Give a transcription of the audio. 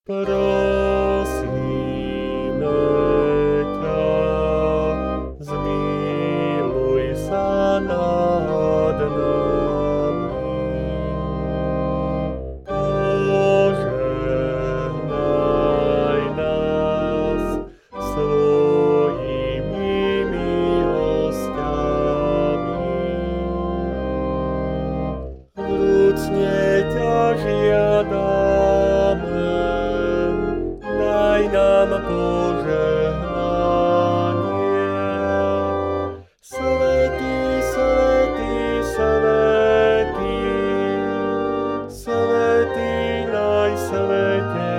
Prosíme ťa, zmiluj sa nad nami. Požehnaj nás svojimi milosťami. Vrúcne ťa žiadame, daj nám požehnanie. Svätý, svätý, svätý, svätý najsvätejší.